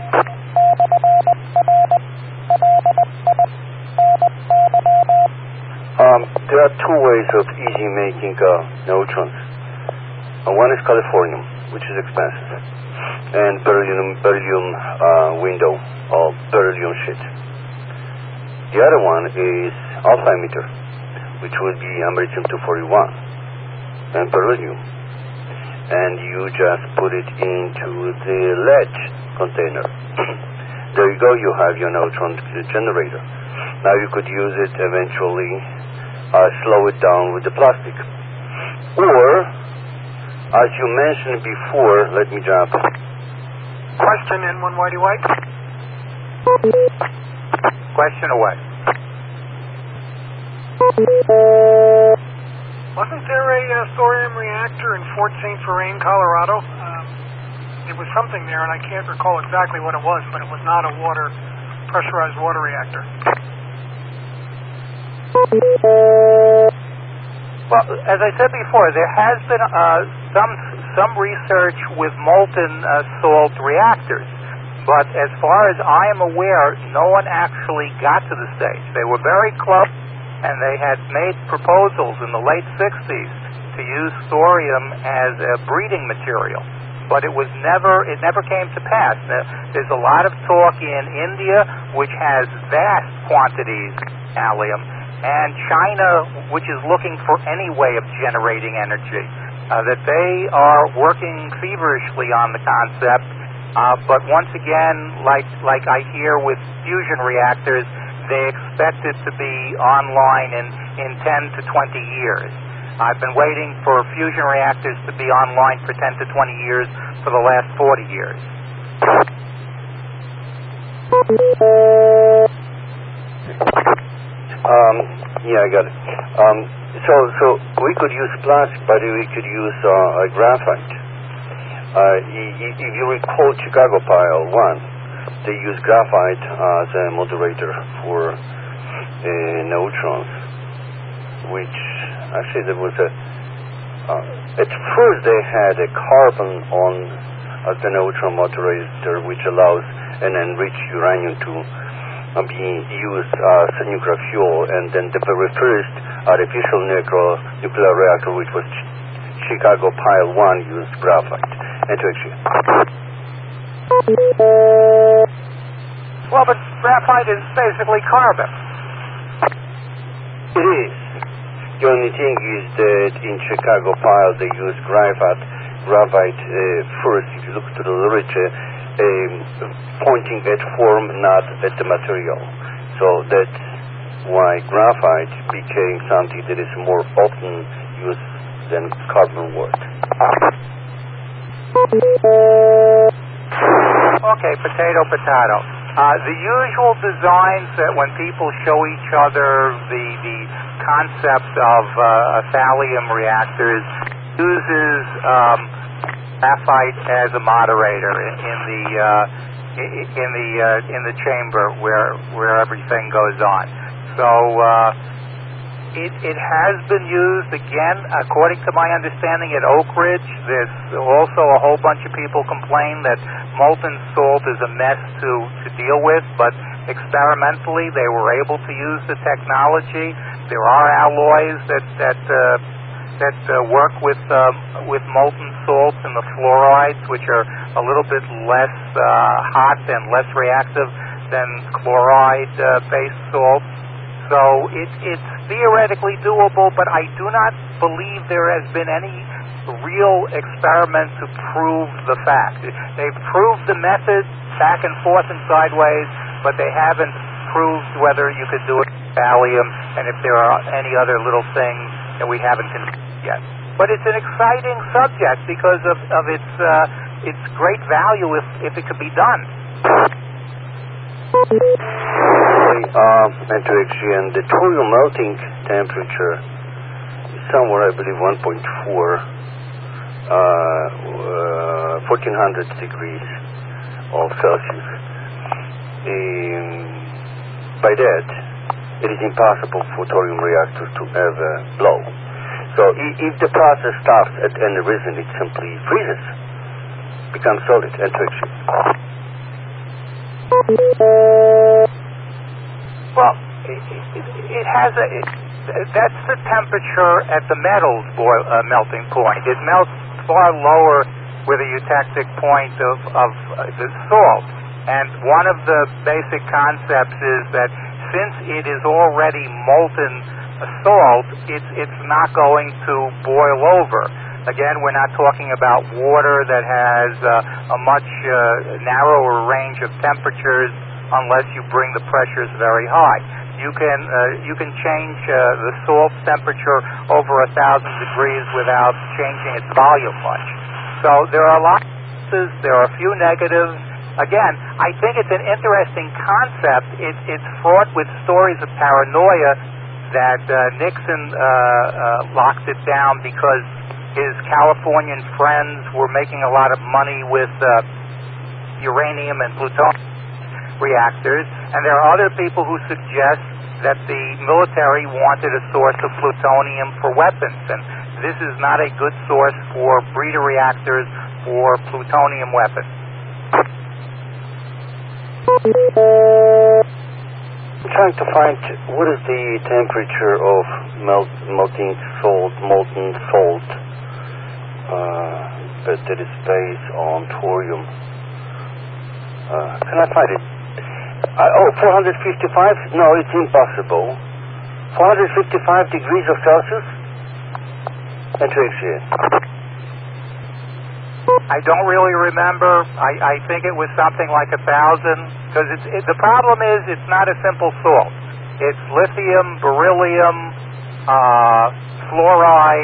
Um, there are two ways of easy making uh, neutrons. Uh, one is californium, which is expensive, and beryllium, beryllium uh, window, or beryllium sheet. The other one is alpha emitter, which would be americium two forty-one and beryllium. And you just put it into the lead container. There you go, you have your neutron generator. Now you could use it eventually, uh, slow it down with the plastic. Or, as you mentioned before, let me jump. Question N one Whitey White. Question away. Wasn't there a uh, thorium reactor in Fort Saint Vrain, Colorado? Um, it was something there, and I can't recall exactly what it was, but it was not a water, pressurized water reactor. Well, as I said before, there has been uh, some some research with molten uh, salt reactors, but as far as I am aware, no one actually got to the stage. They were very close, and they had made proposals in the late sixties to use thorium as a breeding material, but it was never it never came to pass. Now, there's a lot of talk in India, which has vast quantities thallium, and China, which is looking for any way of generating energy, uh, that they are working feverishly on the concept. Uh, but once again, like like I hear with fusion reactors, they expect it to be online in, in ten to twenty years. I've been waiting for fusion reactors to be online for ten to twenty years for the last forty years. Um, yeah, I got it. Um, so, so we could use plastic, but we could use uh, graphite. Uh, if you recall Chicago Pile one, they use graphite as a moderator for uh, neutrons, which actually there was a. Uh, at first, they had a carbon on as the neutron moderator, which allows an enriched uranium to uh, be used as a nuclear fuel, and then the very first artificial nuclear, nuclear reactor, which was Ch- Chicago Pile one, used graphite. And to actually. Well, but graphite is basically carbon. It is. The only thing is that in Chicago Pile they use graphite. Graphite uh, first, if you look to the literature, um, pointing at form, not at the material. So that's why graphite became something that is more often used than carbon wood. Okay, potato, potato. Uh, the usual designs that when people show each other the the concept of uh, thallium reactors uses um, graphite as a moderator in, in the uh, in the uh, in the chamber where where everything goes on. So. Uh, It, it has been used, again, according to my understanding, at Oak Ridge. There's also a whole bunch of people complain that molten salt is a mess to, to deal with, but experimentally they were able to use the technology. There are alloys that that uh, that uh, work with um, with molten salts and the fluorides, which are a little bit less uh, hot and less reactive than chloride-based uh, salts. So it, it's theoretically doable, but I do not believe there has been any real experiment to prove the fact. They've proved the method back and forth and sideways, but they haven't proved whether you could do it with thallium and if there are any other little things that we haven't considered yet. But it's an exciting subject because of, of its uh, its great value if, if it could be done. Uh, and to actually, and the thorium melting temperature is somewhere, I believe, one point four, uh, uh, fourteen hundred degrees of Celsius. Um, by that, it is impossible for thorium reactors to ever blow. So i- if the process stops at any reason, it simply freezes, becomes solid, and to actually. Well, it, it, it has a. It, that's the temperature at the metal's boil, uh, melting point. It melts far lower with a eutectic point of, of uh, the salt. And one of the basic concepts is that since it is already molten salt, it's it's not going to boil over. Again, we're not talking about water that has uh, a much uh, narrower range of temperatures unless you bring the pressures very high. You can uh, you can change uh, the salt's temperature over a thousand degrees without changing its volume much. So there are a lot of pluses, there are a few negatives. Again, I think it's an interesting concept. It, it's fraught with stories of paranoia that uh, Nixon uh, uh, locked it down because his Californian friends were making a lot of money with uh, uranium and plutonium reactors, and there are other people who suggest that the military wanted a source of plutonium for weapons, and this is not a good source for breeder reactors for plutonium weapons. I'm trying to find what is the temperature of melt, melting salt, molten salt, uh, that, that is based on thorium. Uh, can I find it? Uh, oh, four hundred fifty-five? No, it's impossible. four hundred fifty-five degrees of Celsius? Entry-exit. I don't really remember. I, I think it was something like a thousand. Because it's, it, the problem is it's not a simple salt. It's lithium, beryllium, uh, fluoride.